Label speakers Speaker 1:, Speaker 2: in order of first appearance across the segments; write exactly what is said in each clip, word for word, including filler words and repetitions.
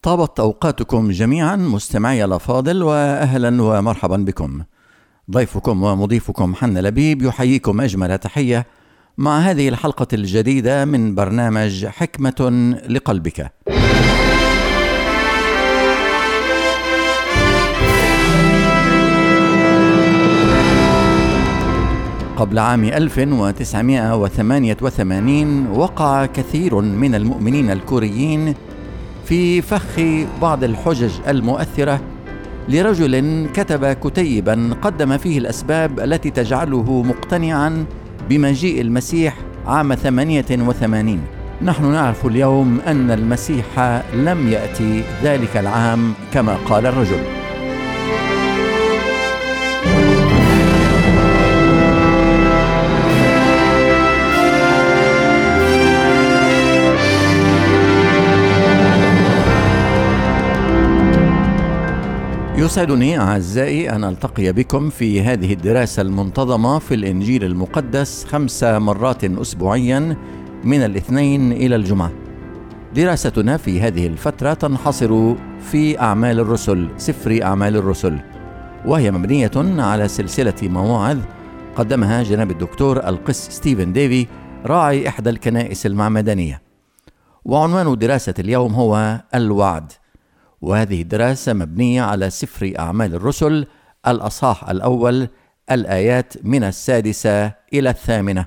Speaker 1: طابت أوقاتكم جميعا مستمعي الأفاضل، وأهلا ومرحبا بكم. ضيفكم ومضيفكم حنا لبيب يحييكم أجمل تحية مع هذه الحلقة الجديدة من برنامج حكمة لقلبك. قبل عام ألف وتسعمائة وثمانية وثمانين وقع كثير من المؤمنين الكوريين في فخ بعض الحجج المؤثرة لرجل كتب كتيبا قدم فيه الأسباب التي تجعله مقتنعا بمجيء المسيح عام ثمانية وثمانين. نحن نعرف اليوم أن المسيح لم يأتي ذلك العام كما قال الرجل. يسعدني أعزائي أن ألتقي بكم في هذه الدراسة المنتظمة في الإنجيل المقدس خمس مرات أسبوعيا من الاثنين إلى الجمعة. دراستنا في هذه الفترة تنحصر في أعمال الرسل، سفر أعمال الرسل، وهي مبنية على سلسلة مواعظ قدمها جناب الدكتور القس ستيفن ديفي راعي إحدى الكنائس المعمدانية. وعنوان دراسة اليوم هو الوعد، وهذه الدراسة مبنية على سفر أعمال الرسل الأصحاح الأول الآيات من السادسة إلى الثامنة.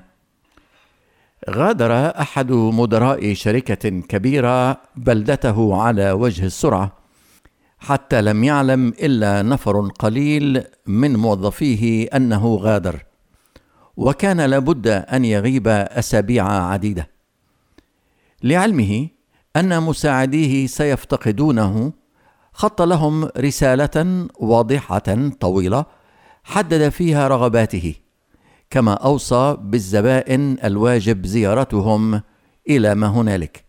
Speaker 1: غادر أحد مدراء شركة كبيرة بلدته على وجه السرعة، حتى لم يعلم إلا نفر قليل من موظفيه أنه غادر، وكان لابد أن يغيب أسابيع عديدة. لعلمه أن مساعديه سيفتقدونه، خط لهم رسالة واضحة طويلة حدد فيها رغباته، كما أوصى بالزبائن الواجب زيارتهم إلى ما هنالك.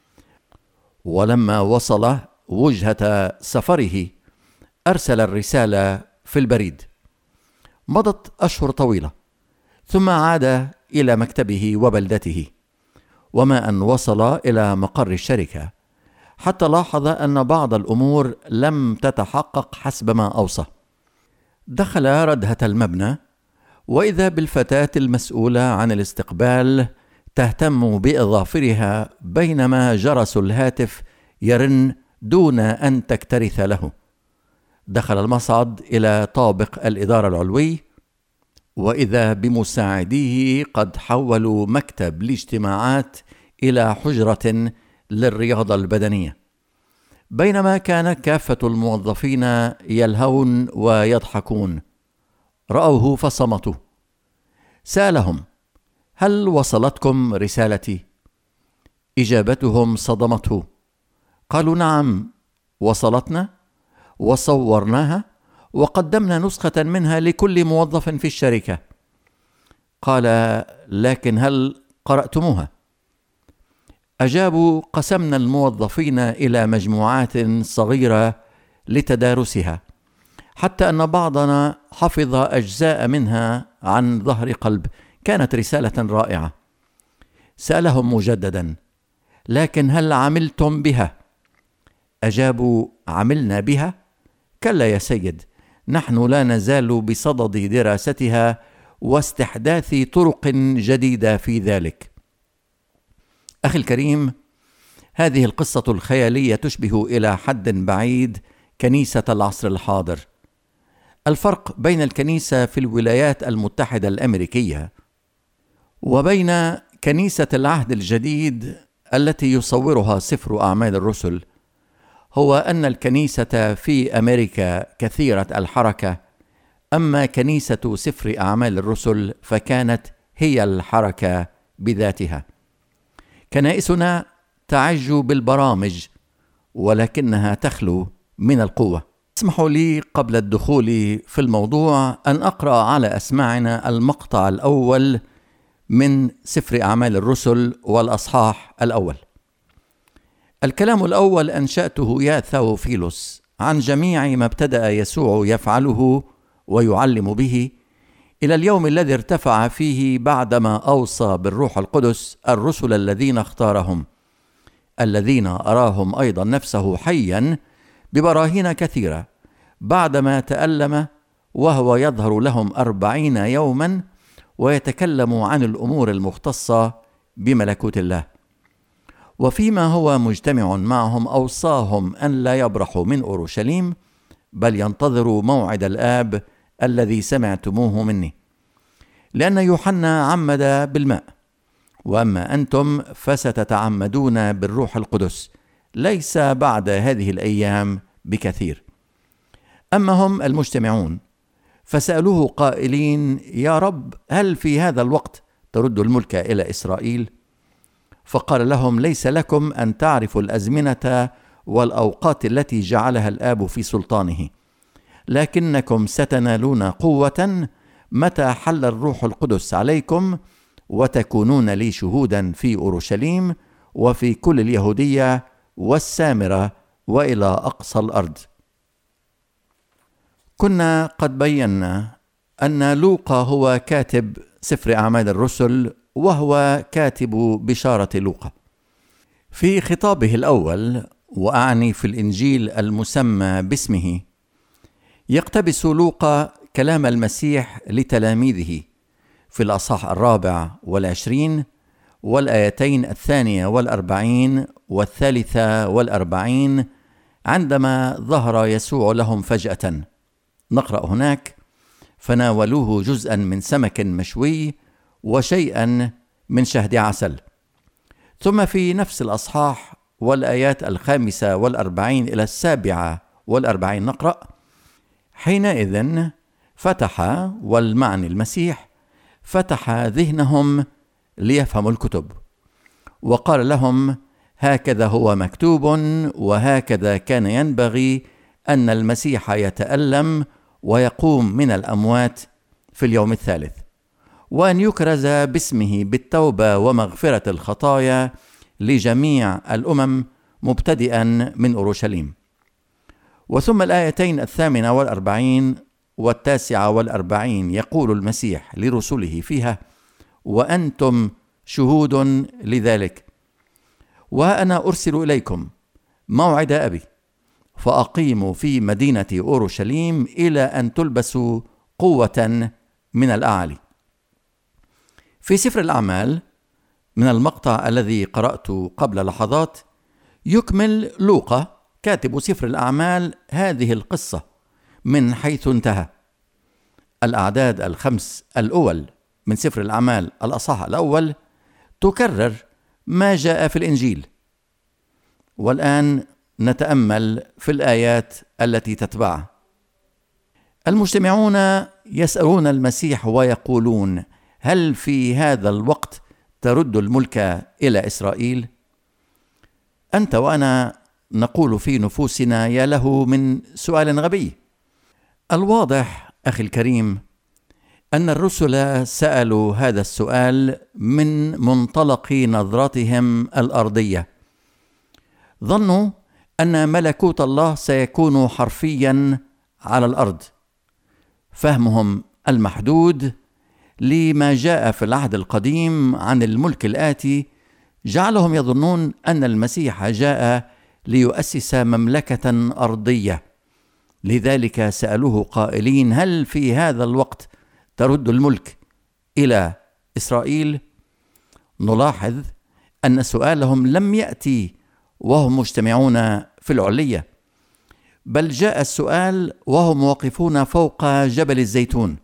Speaker 1: ولما وصل وجهة سفره أرسل الرسالة في البريد. مضت أشهر طويلة، ثم عاد إلى مكتبه وبلدته، وما أن وصل إلى مقر الشركة حتى لاحظ أن بعض الأمور لم تتحقق حسب ما أوصى. دخل ردهة المبنى، وإذا بالفتاة المسؤولة عن الاستقبال تهتم بإظافرها بينما جرس الهاتف يرن دون أن تكترث له. دخل المصعد إلى طابق الإدارة العلوي، وإذا بمساعديه قد حولوا مكتب الاجتماعات إلى حجرة للرياضة البدنية، بينما كان كافة الموظفين يلهون ويضحكون. رأوه فصمتوا. سألهم: هل وصلتكم رسالتي؟ إجابتهم صدمته. قالوا: نعم، وصلتنا وصورناها وقدمنا نسخة منها لكل موظف في الشركة. قال: لكن هل قرأتموها؟ أجابوا: قسمنا الموظفين إلى مجموعات صغيرة لتدارسها، حتى أن بعضنا حفظ أجزاء منها عن ظهر قلب. كانت رسالة رائعة. سألهم مجددا: لكن هل عملتم بها؟ أجابوا: عملنا بها؟ كلا يا سيد، نحن لا نزال بصدد دراستها واستحداث طرق جديدة في ذلك. أخي الكريم، هذه القصة الخيالية تشبه إلى حد بعيد كنيسة العصر الحاضر. الفرق بين الكنيسة في الولايات المتحدة الأمريكية وبين كنيسة العهد الجديد التي يصورها سفر أعمال الرسل هو أن الكنيسة في أمريكا كثيرة الحركة، أما كنيسة سفر أعمال الرسل فكانت هي الحركة بذاتها. كنائسنا تعج بالبرامج، ولكنها تخلو من القوة. اسمحوا لي قبل الدخول في الموضوع أن أقرأ على أسماعنا المقطع الأول من سفر أعمال الرسل والأصحاح الأول. الكلام الأول أنشأته يا ثاوفيلوس عن جميع ما ابتدأ يسوع يفعله ويعلم به إلى اليوم الذي ارتفع فيه بعدما أوصى بالروح القدس الرسل الذين اختارهم، الذين أراهم أيضا نفسه حيا ببراهين كثيرة بعدما تألم، وهو يظهر لهم أربعين يوما ويتكلم عن الأمور المختصة بملكوت الله. وفيما هو مجتمع معهم أوصاهم أن لا يبرحوا من أورشليم، بل ينتظروا موعد الآب الذي سمعتموه مني، لأن يوحنا عمد بالماء، وأما أنتم فستتعمدون بالروح القدس ليس بعد هذه الأيام بكثير. أما هم المجتمعون فسألوه قائلين: يا رب، هل في هذا الوقت ترد الملك إلى إسرائيل؟ فقال لهم: ليس لكم أن تعرفوا الأزمنة والأوقات التي جعلها الآب في سلطانه، لكنكم ستنالون قوة متى حل الروح القدس عليكم، وتكونون لي شهودا في أورشليم وفي كل اليهودية والسامرة وإلى أقصى الأرض. كنا قد بينا أن لوقا هو كاتب سفر أعمال الرسل، وهو كاتب بشارة لوقا. في خطابه الأول، وأعني في الإنجيل المسمى باسمه، يقتبس لوقا كلام المسيح لتلاميذه في الأصحاح الرابع والعشرين والآيتين الثانية والأربعين والثالثة والأربعين، عندما ظهر يسوع لهم فجأة. نقرأ هناك: فناولوه جزءا من سمك مشوي وشيئا من شهد عسل. ثم في نفس الأصحاح والآيات الخامسة والأربعين إلى السابعة والأربعين نقرأ: حينئذ فتح، والمعني المسيح، فتح ذهنهم ليفهموا الكتب، وقال لهم: هكذا هو مكتوب، وهكذا كان ينبغي أن المسيح يتألم ويقوم من الأموات في اليوم الثالث، وأن يكرز باسمه بالتوبة ومغفرة الخطايا لجميع الأمم مبتدئا من أورشليم. وثم الآيتين الثامنة والأربعين والتاسعة والأربعين يقول المسيح لرسله فيها: وأنتم شهود لذلك، وأنا أرسل إليكم موعد أبي، فأقيموا في مدينة أورشليم إلى أن تلبسوا قوة من الأعالي. في سفر الأعمال من المقطع الذي قرأته قبل لحظات يكمل لوقا كاتب سفر الأعمال هذه القصة من حيث انتهى. الأعداد الخمس الأول من سفر الأعمال الأصحاح الأول تكرر ما جاء في الإنجيل. والآن نتأمل في الآيات التي تتبعها. المجتمعون يسألون المسيح ويقولون: هل في هذا الوقت ترد الملك إلى إسرائيل؟ أنت وأنا نقول في نفوسنا: يا له من سؤال غبي. الواضح أخي الكريم أن الرسل سألوا هذا السؤال من منطلق نظرتهم الأرضية. ظنوا أن ملكوت الله سيكون حرفيا على الأرض. فهمهم المحدود لما جاء في العهد القديم عن الملك الآتي جعلهم يظنون أن المسيح جاء ليؤسس مملكة أرضية. لذلك سألوه قائلين: هل في هذا الوقت ترد الملك إلى إسرائيل؟ نلاحظ أن سؤالهم لم يأتي وهم مجتمعون في العلية، بل جاء السؤال وهم واقفون فوق جبل الزيتون.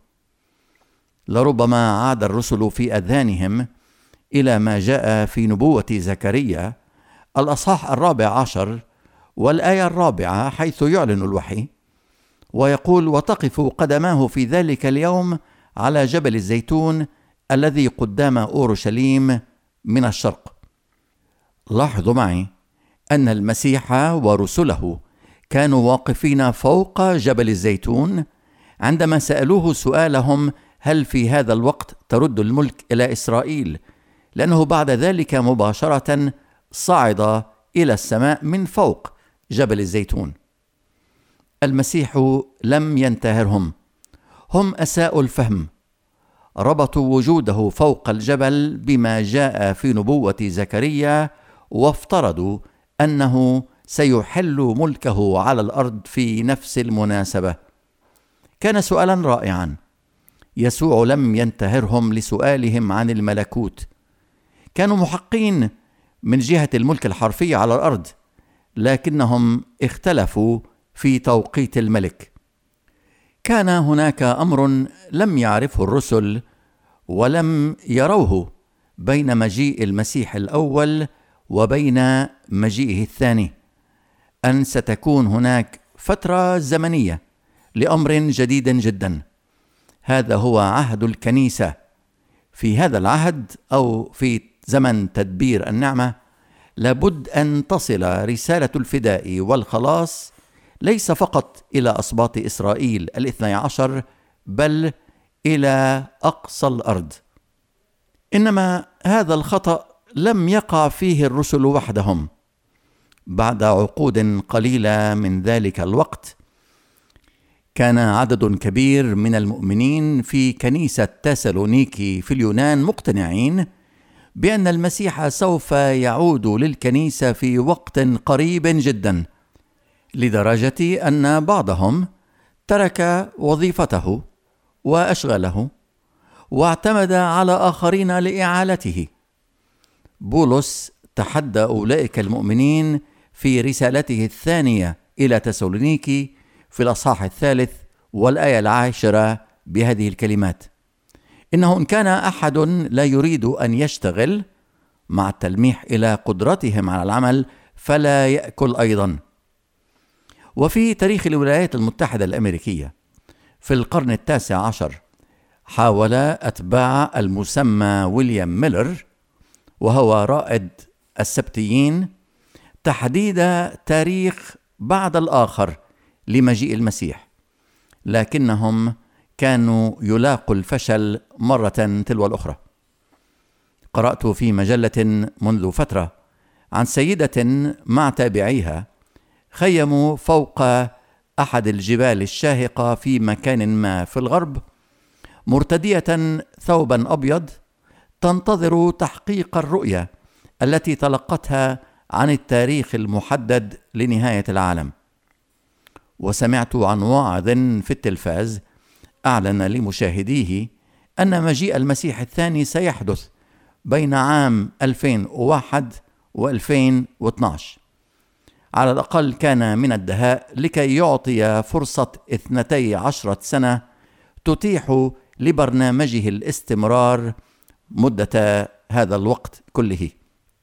Speaker 1: لربما عاد الرسل في أذهانهم إلى ما جاء في نبوة زكريا الأصحاح الرابع عشر والآية الرابعة، حيث يعلن الوحي ويقول: وتقف قدماه في ذلك اليوم على جبل الزيتون الذي قدام أورشليم من الشرق. لاحظوا معي أن المسيح ورسله كانوا واقفين فوق جبل الزيتون عندما سألوه سؤالهم: هل في هذا الوقت ترد الملك إلى إسرائيل؟ لأنه بعد ذلك مباشرة صعد إلى السماء من فوق جبل الزيتون. المسيح لم ينتهرهم، هم أساءوا الفهم، ربطوا وجوده فوق الجبل بما جاء في نبوة زكريا وافترضوا أنه سيحل ملكه على الأرض في نفس المناسبة. كان سؤالا رائعا. يسوع لم ينتهرهم لسؤالهم عن الملكوت. كانوا محقين من جهة الملك الحرفي على الأرض، لكنهم اختلفوا في توقيت الملك. كان هناك أمر لم يعرفه الرسل ولم يروه بين مجيء المسيح الأول وبين مجيئه الثاني، أن ستكون هناك فترة زمنية لأمر جديد جدا. هذا هو عهد الكنيسة. في هذا العهد أو في زمن تدبير النعمة لابد أن تصل رسالة الفداء والخلاص ليس فقط إلى أسباط إسرائيل الاثني عشر، بل إلى أقصى الأرض. إنما هذا الخطأ لم يقع فيه الرسل وحدهم. بعد عقود قليلة من ذلك الوقت كان عدد كبير من المؤمنين في كنيسة تسالونيكي في اليونان مقتنعين بأن المسيح سوف يعود للكنيسة في وقت قريب جدا، لدرجة أن بعضهم ترك وظيفته وأشغله واعتمد على آخرين لإعالته. بولس تحدى أولئك المؤمنين في رسالته الثانية إلى تسالونيكي في الأصحاح الثالث والآية العاشرة بهذه الكلمات: إنه إن كان أحد لا يريد أن يشتغل، مع التلميح إلى قدرتهم على العمل، فلا يأكل أيضا. وفي تاريخ الولايات المتحدة الأمريكية في القرن التاسع عشر حاول أتباع المسمى ويليام ميلر، وهو رائد السبتيين، تحديد تاريخ بعد الآخر لمجيء المسيح، لكنهم كانوا يلاقوا الفشل مرة تلو الأخرى. قرأت في مجلة منذ فترة عن سيدة مع تابعيها خيموا فوق أحد الجبال الشاهقة في مكان ما في الغرب، مرتدية ثوبا أبيض، تنتظر تحقيق الرؤية التي تلقتها عن التاريخ المحدد لنهاية العالم. وسمعت عن واعظ في التلفاز أعلن لمشاهديه أن مجيء المسيح الثاني سيحدث بين عام ألفين وواحد وألفين واثناشر. على الأقل كان من الدهاء لكي يعطي فرصة اثنتي عشرة سنة تتيح لبرنامجه الاستمرار مدة هذا الوقت كله.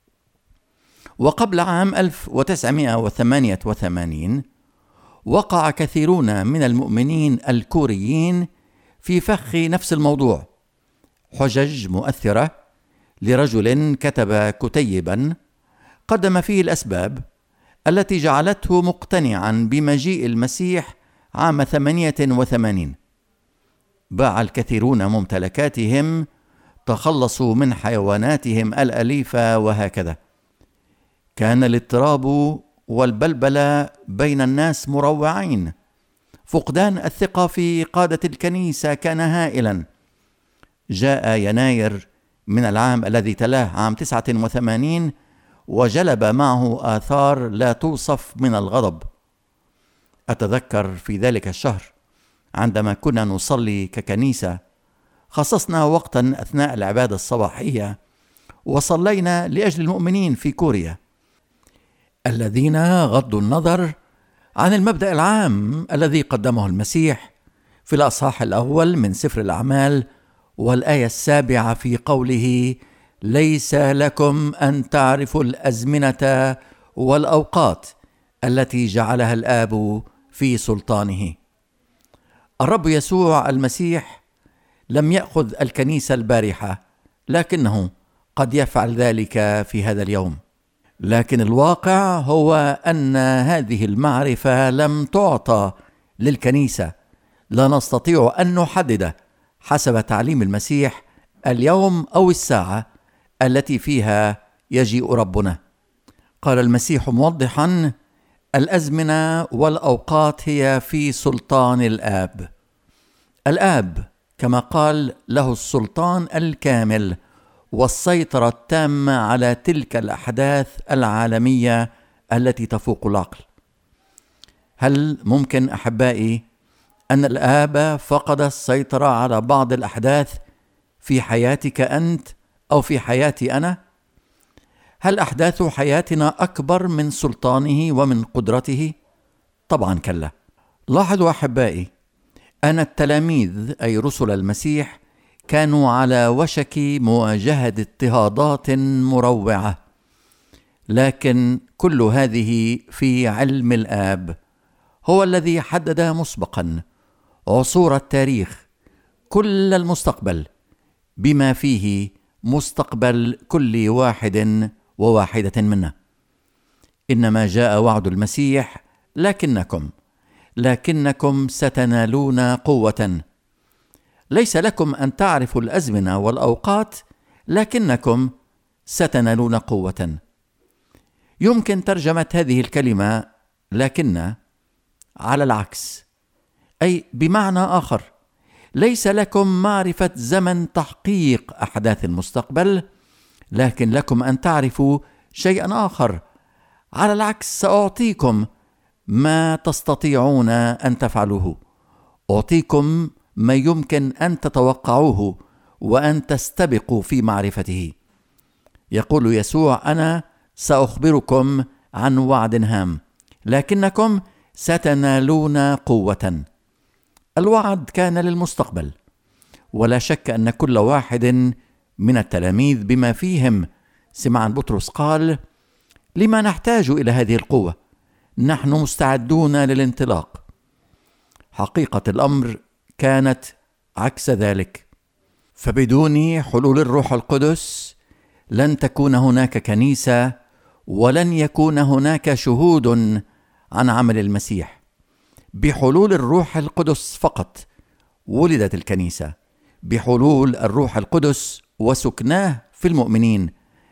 Speaker 1: وقبل عام ألف وتسعمائة وثمانية وثمانين وقع كثيرون من المؤمنين الكوريين في فخ نفس الموضوع. حجج مؤثرة لرجل كتب كتيبا قدم فيه الأسباب التي جعلته مقتنعا بمجيء المسيح عام ثمانية وثمانين. باع الكثيرون ممتلكاتهم، تخلصوا من حيواناتهم الأليفة، وهكذا. كان الاضطراب والبلبلة بين الناس مروعين. فقدان الثقة في قادة الكنيسة كان هائلا. جاء يناير من العام الذي تلاه عام تسعة وثمانين وجلب معه آثار لا توصف من الغضب. أتذكر في ذلك الشهر عندما كنا نصلي ككنيسة، خصصنا وقتا أثناء العبادة الصباحية وصلينا لأجل المؤمنين في كوريا الذين غضوا النظر عن المبدأ العام الذي قدمه المسيح في الأصحاح الأول من سفر الأعمال والآية السابعة في قوله: ليس لكم أن تعرفوا الأزمنة والأوقات التي جعلها الآب في سلطانه. الرب يسوع المسيح لم يأخذ الكنيسة البارحة، لكنه قد يفعل ذلك في هذا اليوم. لكن الواقع هو أن هذه المعرفة لم تعطى للكنيسة. لا نستطيع أن نحدد حسب تعليم المسيح اليوم أو الساعة التي فيها يجيء ربنا. قال المسيح موضحا: الأزمنة والأوقات هي في سلطان الآب. الآب كما قال له السلطان الكامل، والسيطرة التامة على تلك الأحداث العالمية التي تفوق العقل. هل ممكن أحبائي أن الآب فقد السيطرة على بعض الأحداث في حياتك أنت أو في حياتي أنا؟ هل أحداث حياتنا أكبر من سلطانه ومن قدرته؟ طبعا كلا. لاحظوا أحبائي أن التلاميذ أي رسل المسيح كانوا على وشك مواجهة اضطهادات مروعة، لكن كل هذه في علم الآب، هو الذي حدد مسبقا عصور التاريخ، كل المستقبل، بما فيه مستقبل كل واحد وواحدة منا. إنما جاء وعد المسيح: لكنكم لكنكم ستنالون قوة. ليس لكم أن تعرفوا الأزمنة والأوقات، لكنكم ستنالون قوة. يمكن ترجمة هذه الكلمة لكن على العكس، أي بمعنى آخر: ليس لكم معرفة زمن تحقيق أحداث المستقبل، لكن لكم أن تعرفوا شيئا آخر. على العكس، سأعطيكم ما تستطيعون أن تفعلوه، أعطيكم ما يمكن أن تتوقعوه وأن تستبقوا في معرفته. يقول يسوع: أنا سأخبركم عن وعد هام، لكنكم ستنالون قوة. الوعد كان للمستقبل، ولا شك أن كل واحد من التلاميذ بما فيهم سمعان بطرس قال: لما نحتاج إلى هذه القوة؟ نحن مستعدون للانطلاق. حقيقة الأمر كانت عكس ذلك، فبدون حلول الروح القدس لن تكون هناك كنيسة، ولن يكون هناك شهود عن عمل المسيح. بحلول الروح القدس فقط ولدت الكنيسة، بحلول الروح القدس وسكناه في المؤمنين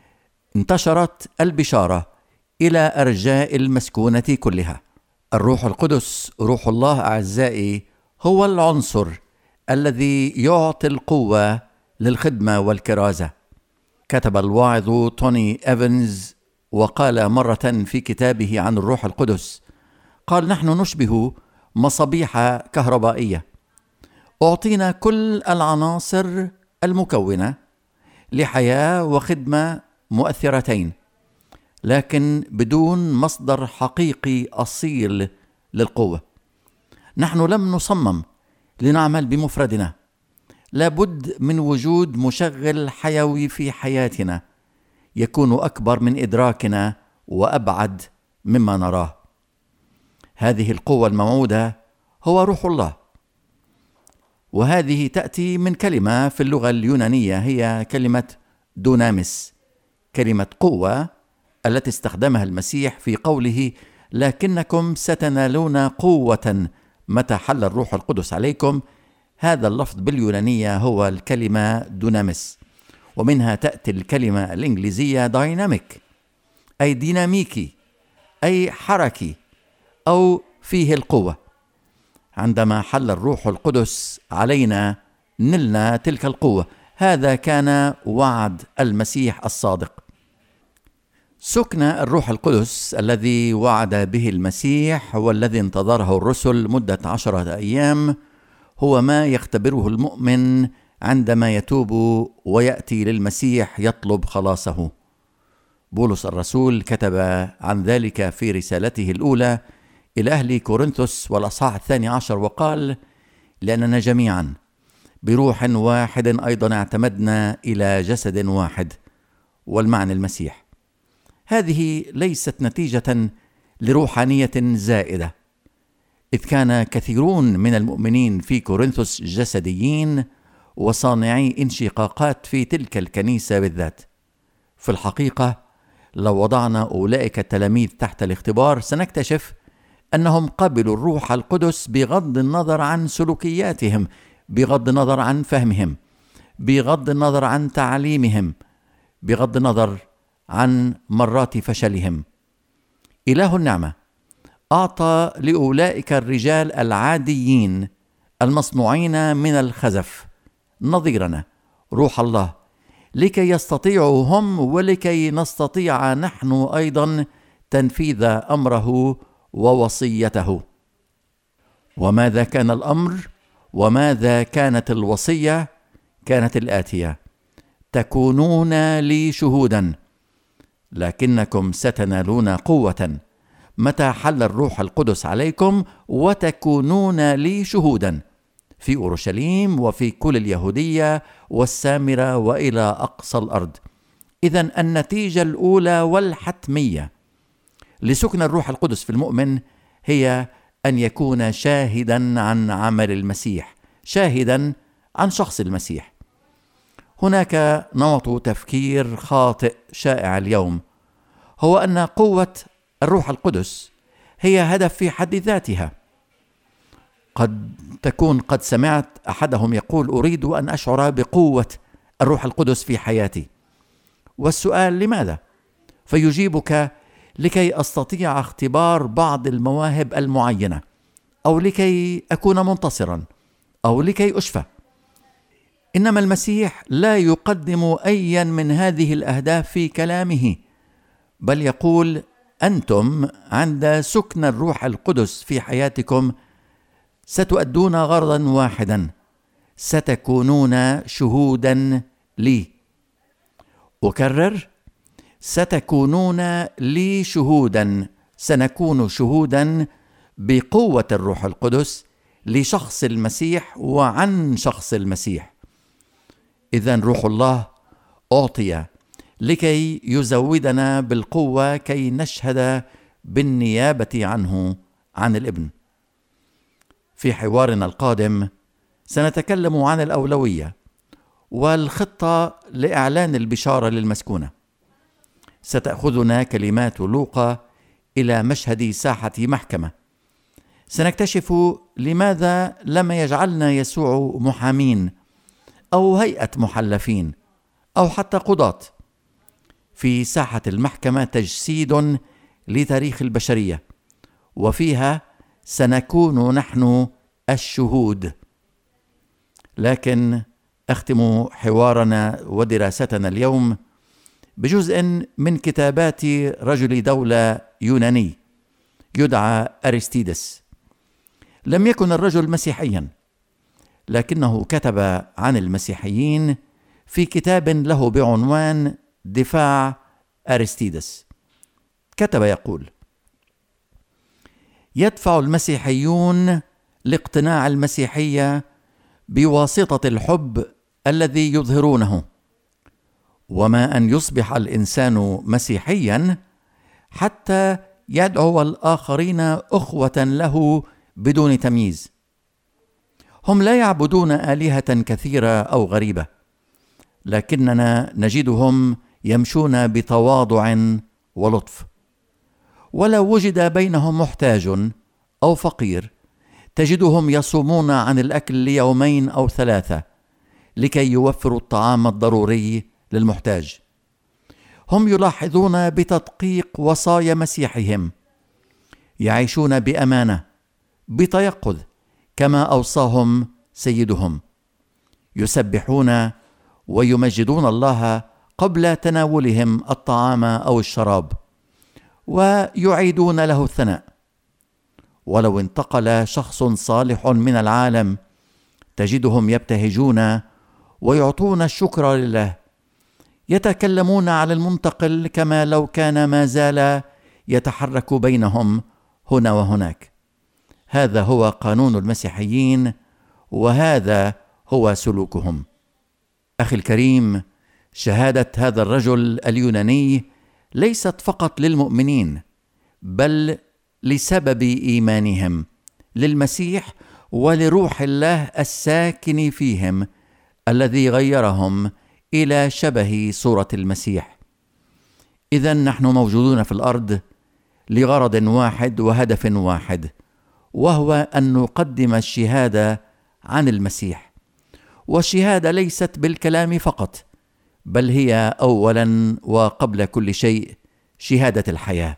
Speaker 1: انتشرت البشارة إلى أرجاء المسكونة كلها. الروح القدس، روح الله أعزائي، هو العنصر الذي يعطي القوة للخدمة والكرازة. كتب الواعظ توني إيفنز وقال مرة في كتابه عن الروح القدس، قال: نحن نشبه مصابيح كهربائية، أعطينا كل العناصر المكونة لحياة وخدمة مؤثرتين، لكن بدون مصدر حقيقي أصيل للقوة. نحن لم نصمم لنعمل بمفردنا، لابد من وجود مشغل حيوي في حياتنا يكون أكبر من إدراكنا وأبعد مما نراه. هذه القوة الموعودة هو روح الله، وهذه تأتي من كلمة في اللغة اليونانية هي كلمة دونامس، كلمة قوة التي استخدمها المسيح في قوله: لكنكم ستنالون قوة متى حل الروح القدس عليكم. هذا اللفظ باليونانية هو الكلمة دونامس، ومنها تأتي الكلمة الإنجليزية دايناميك، أي ديناميكي، أي حركي، أو فيه القوة. عندما حل الروح القدس علينا نلنا تلك القوة. هذا كان وعد المسيح الصادق. سكن الروح القدس الذي وعد به المسيح والذي انتظره الرسل مدة عشرة أيام هو ما يختبره المؤمن عندما يتوب ويأتي للمسيح يطلب خلاصه. بولس الرسول كتب عن ذلك في رسالته الأولى إلى أهل كورنثوس والأصحاح الثاني عشر وقال: لأننا جميعا بروح واحد أيضا اعتمدنا إلى جسد واحد، والمعنى المسيح. هذه ليست نتيجة لروحانية زائدة، إذ كان كثيرون من المؤمنين في كورنثوس جسديين وصانعي انشقاقات في تلك الكنيسة بالذات. في الحقيقة لو وضعنا أولئك التلاميذ تحت الاختبار سنكتشف أنهم قبلوا الروح القدس بغض النظر عن سلوكياتهم، بغض النظر عن فهمهم، بغض النظر عن تعليمهم، بغض النظر عن مرات فشلهم. إله النعمة أعطى لأولئك الرجال العاديين المصنوعين من الخزف نظيرنا روح الله، لكي يستطيعوا هم ولكي نستطيع نحن أيضا تنفيذ أمره ووصيته. وماذا كان الأمر؟ وماذا كانت الوصية؟ كانت الآتية: تكونون لي شهودا، لكنكم ستنالون قوة متى حل الروح القدس عليكم، وتكونون لي شهودا في أورشليم وفي كل اليهودية والسامرة وإلى أقصى الأرض. إذن النتيجة الأولى والحتمية لسكن الروح القدس في المؤمن هي أن يكون شاهدا عن عمل المسيح، شاهدا عن شخص المسيح. هناك نمط تفكير خاطئ شائع اليوم، هو أن قوة الروح القدس هي هدف في حد ذاتها. قد تكون قد سمعت أحدهم يقول: أريد أن أشعر بقوة الروح القدس في حياتي. والسؤال: لماذا؟ فيجيبك: لكي أستطيع اختبار بعض المواهب المعينة، أو لكي أكون منتصرا، أو لكي أشفى. إنما المسيح لا يقدم أيا من هذه الأهداف في كلامه، بل يقول: أنتم عند سكن الروح القدس في حياتكم ستؤدون غرضا واحدا: ستكونون شهودا لي. أكرر: ستكونون لي شهودا، سنكون شهودا بقوة الروح القدس لشخص المسيح وعن شخص المسيح. إذن روح الله أعطي لكي يزودنا بالقوة كي نشهد بالنيابة عنه عن الابن. في حوارنا القادم سنتكلم عن الأولوية والخطة لإعلان البشارة للمسكونة. ستأخذنا كلمات لوقا إلى مشهد ساحة محكمة. سنكتشف لماذا لم يجعلنا يسوع محامين أو هيئة محلفين أو حتى قضاة. في ساحة المحكمة تجسيد لتاريخ البشرية، وفيها سنكون نحن الشهود. لكن أختم حوارنا ودراستنا اليوم بجزء من كتابات رجل دولة يوناني يدعى أرستيدس. لم يكن الرجل مسيحيا، لكنه كتب عن المسيحيين في كتاب له بعنوان دفاع أرستيدس. كتب يقول: يدفع المسيحيون لاقتناع المسيحية بواسطة الحب الذي يظهرونه، وما أن يصبح الإنسان مسيحيا حتى يدعو الآخرين أخوة له بدون تمييز. هم لا يعبدون آلهة كثيرة أو غريبة، لكننا نجدهم يمشون بتواضع ولطف. ولو وجد بينهم محتاج أو فقير تجدهم يصومون عن الأكل ليومين أو ثلاثة لكي يوفروا الطعام الضروري للمحتاج. هم يلاحظون بتدقيق وصايا مسيحهم، يعيشون بأمانة بتيقظ كما أوصاهم سيدهم، يسبحون ويمجدون الله قبل تناولهم الطعام أو الشراب، ويعيدون له الثناء. ولو انتقل شخص صالح من العالم تجدهم يبتهجون ويعطون الشكر لله، يتكلمون على المنتقل كما لو كان ما زال يتحرك بينهم هنا وهناك. هذا هو قانون المسيحيين، وهذا هو سلوكهم. أخي الكريم، شهادة هذا الرجل اليوناني ليست فقط للمؤمنين، بل لسبب إيمانهم للمسيح ولروح الله الساكن فيهم الذي غيرهم إلى شبه صورة المسيح. إذن نحن موجودون في الأرض لغرض واحد وهدف واحد، وهو أن نقدم الشهادة عن المسيح. والشهادة ليست بالكلام فقط، بل هي أولا وقبل كل شيء شهادة الحياة.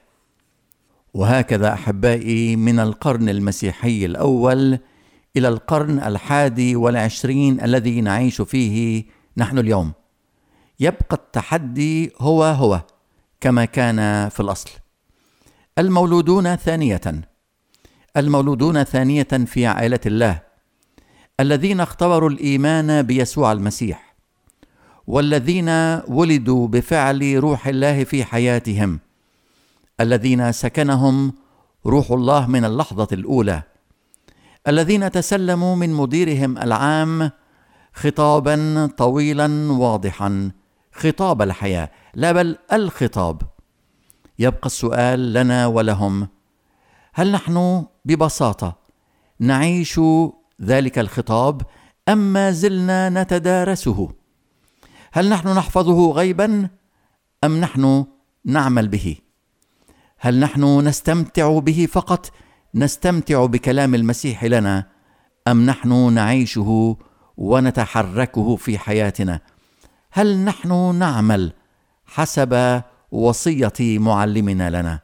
Speaker 1: وهكذا أحبائي، من القرن المسيحي الأول إلى القرن الحادي والعشرين الذي نعيش فيه نحن اليوم، يبقى التحدي هو هو كما كان في الأصل. المولودون ثانية، المولودون ثانية في عائلة الله، الذين اختبروا الإيمان بيسوع المسيح، والذين ولدوا بفعل روح الله في حياتهم، الذين سكنهم روح الله من اللحظة الأولى، الذين تسلموا من مديرهم العام خطابا طويلا واضحا، خطاب الحياة، لا بل الخطاب. يبقى السؤال لنا ولهم: هل نحن ببساطة نعيش ذلك الخطاب أم ما زلنا نتدارسه؟ هل نحن نحفظه غيبا أم نحن نعمل به؟ هل نحن نستمتع به فقط، نستمتع بكلام المسيح لنا، أم نحن نعيشه ونتحركه في حياتنا؟ هل نحن نعمل حسب وصية معلمنا لنا؟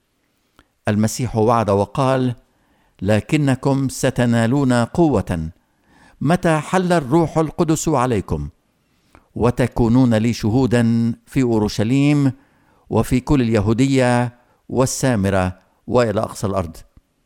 Speaker 1: المسيح وعد وقال: لكنكم ستنالون قوة متى حل الروح القدس عليكم، وتكونون لي شهودا في أورشليم وفي كل اليهودية والسامرة وإلى أقصى الأرض.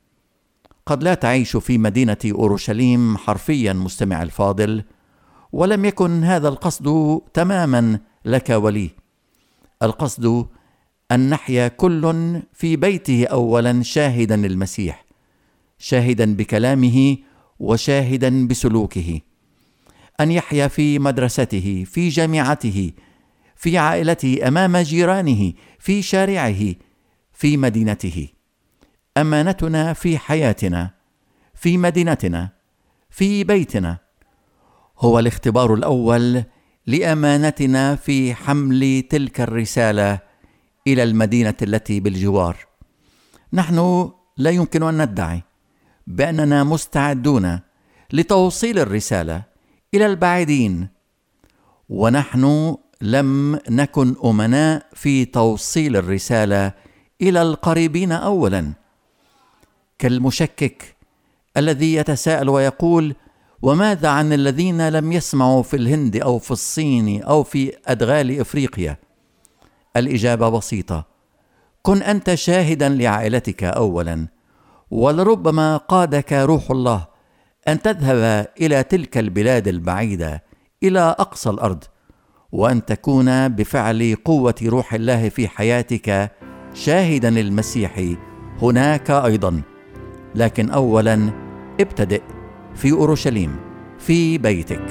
Speaker 1: قد لا تعيش في مدينة أورشليم حرفيا مستمع الفاضل، ولم يكن هذا القصد تماما لك ولي. القصد أن نحيا كل في بيته أولا شاهدا للمسيح، شاهدا بكلامه وشاهدا بسلوكه، أن يحيا في مدرسته، في جامعته، في عائلته، أمام جيرانه، في شارعه، في مدينته. أمانتنا في حياتنا، في مدينتنا، في بيتنا، هو الاختبار الأول لأمانتنا في حمل تلك الرسالة إلى المدينة التي بالجوار. نحن لا يمكن أن ندعي بأننا مستعدون لتوصيل الرسالة إلى البعيدين، ونحن لم نكن أمناء في توصيل الرسالة إلى القريبين أولا. كالمشكك الذي يتساءل ويقول: وماذا عن الذين لم يسمعوا في الهند أو في الصين أو في أدغال إفريقيا؟ الإجابة بسيطة: كن أنت شاهدا لعائلتك أولا، ولربما قادك روح الله أن تذهب إلى تلك البلاد البعيدة، إلى أقصى الأرض، وأن تكون بفعل قوة روح الله في حياتك شاهدا للمسيح هناك أيضا. لكن أولا ابتدئ في أورشليم، في بيتك.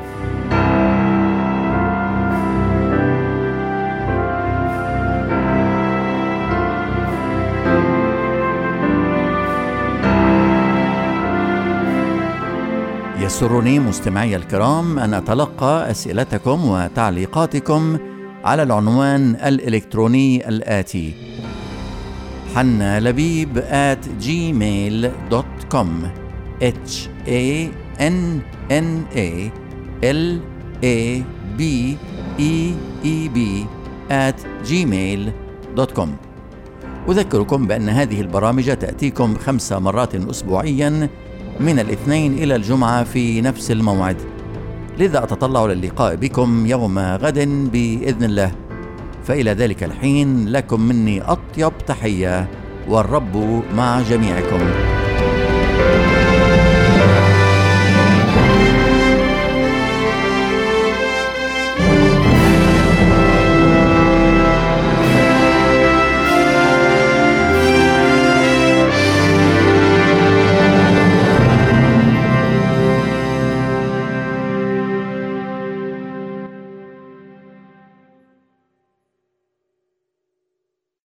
Speaker 1: يسرني مستمعي الكرام أن أتلقى أسئلتكم وتعليقاتكم على العنوان الإلكتروني الآتي: حنا لبيب آت جيميل دوت كوم H A N N A L A B E E B at gmail دوت كوم. أذكركم بأن هذه البرامج تأتيكم خمس مرات أسبوعيا من الاثنين إلى الجمعة في نفس الموعد، لذا أتطلع للقاء بكم يوم غد بإذن الله. فإلى ذلك الحين لكم مني أطيب تحية، والرب مع جميعكم.